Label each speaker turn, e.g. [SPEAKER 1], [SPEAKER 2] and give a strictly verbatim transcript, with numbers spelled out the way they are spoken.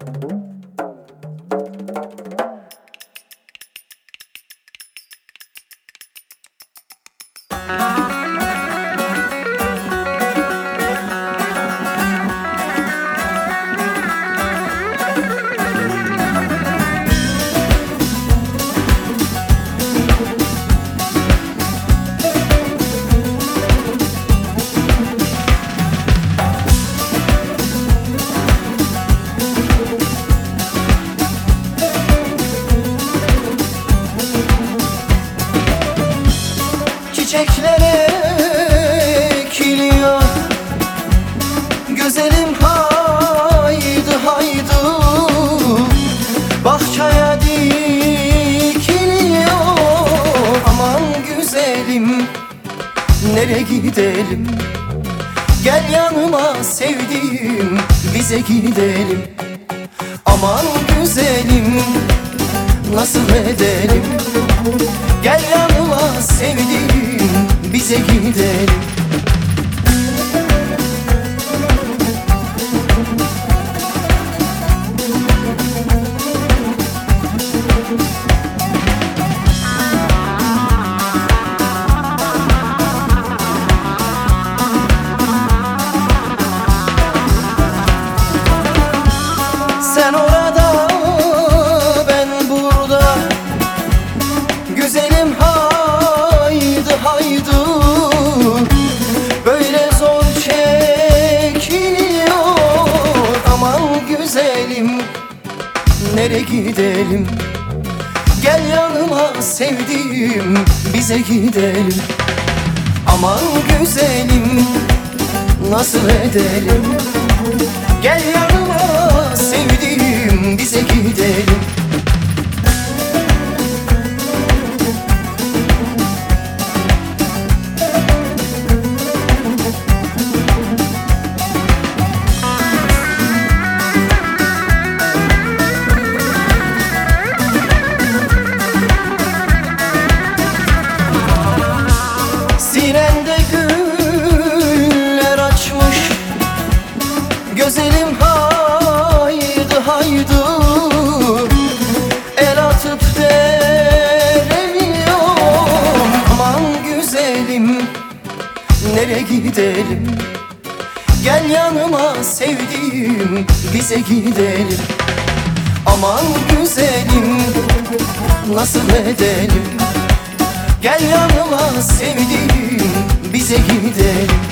[SPEAKER 1] Çiçeklere ekiliyor güzelim, haydi haydi bahçeye dikiliyor. Aman güzelim, nereye gidelim? Gel yanıma sevdiğim, bize gidelim. Aman güzelim, nasıl edelim? Gel yanıma sevdiğim, bize gidelim. Sen orada, ben burada. Güzelim haydi haydi, böyle zor çekiliyor. Aman güzelim, nereye gidelim? Gel yanıma sevdiğim, bize gidelim. Aman güzelim, nasıl edelim? Gel yanıma sevdiğim, bize gidelim. Sinende güller açmış güzelim, haydi haydi el atıp deremiyorum. Aman güzelim, nereye gidelim? Gel yanıma sevdiğim, bize gidelim. Aman güzelim, nasıl edelim? Gel yanıma sevdiğim, bize gidelim.